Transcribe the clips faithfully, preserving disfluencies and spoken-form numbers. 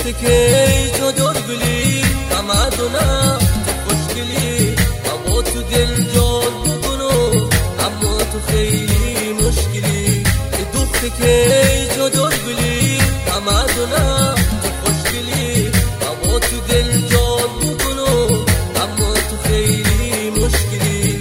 دختر که جو دور گلی تمدنا خوشگلی اما تو دل جان بکنو اما تو خیلی مشکلی دختر که جو دور گلی تمدنا خوشگلی اما تو دل جان بکنو اما تو خیلی مشکلی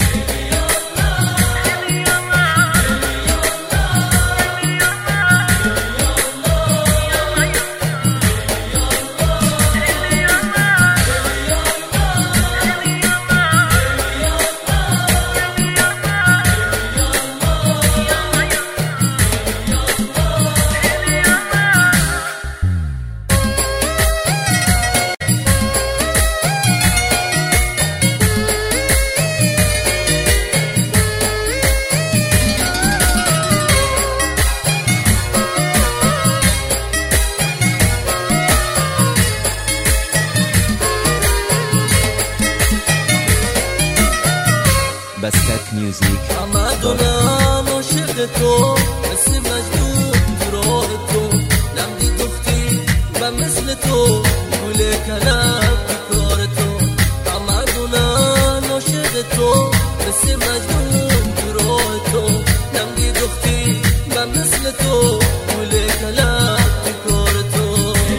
بستک میوزیک تمدنم عاشق تو مثل مجنون تو راه تو نمدی دختی و مثل تو گل کلم بیکار تو تمدنم عاشق تو مثل مجنون تو راه تو نمدی دختی و مثل تو گل کلم بیکار تو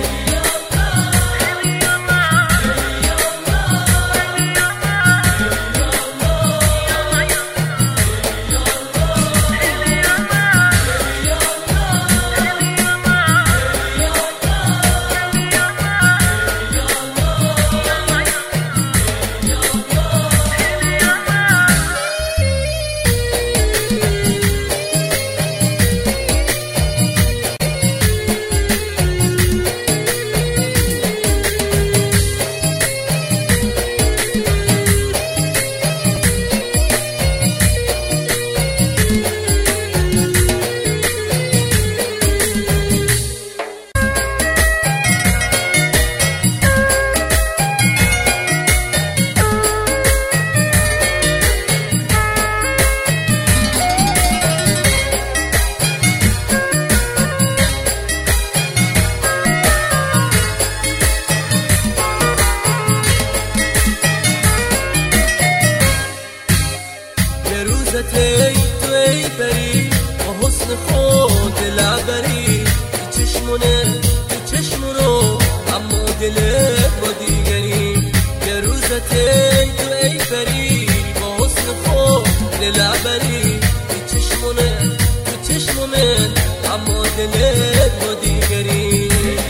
ای تو ای بری با حسن خود لعبری تو چشمونه تو چشمونو اما دلت با دیگری یه روزت ای تو ای بری با حسن خود لعبری تو چشمونه تو چشمونه اما دلت با دیگری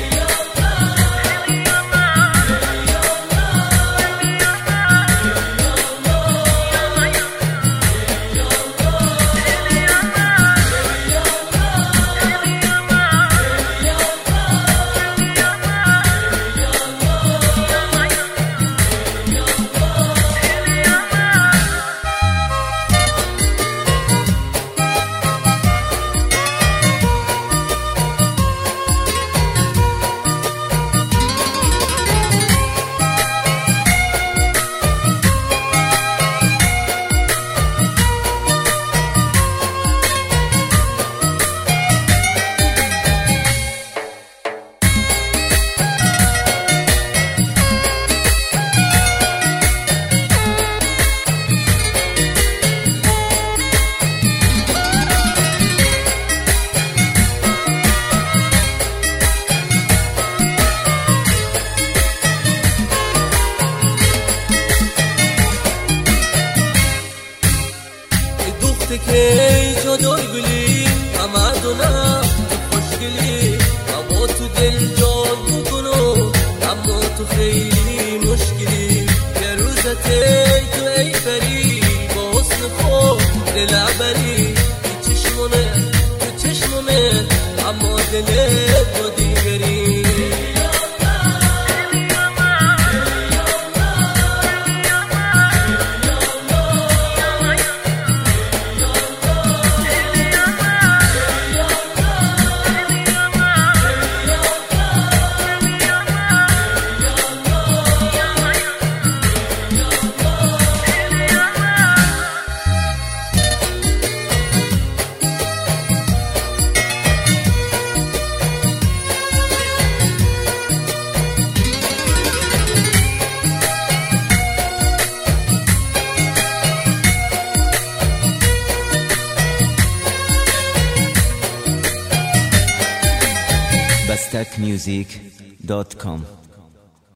که جو دور گلی تمدنا خوشگلی اما تو دل جان بکنو اما تو خیلی مشکلی یه روزت ای تو ای بری با حسن خود دلبری تو چشمونه تو چشمونه اما دلت با دیگری music dot com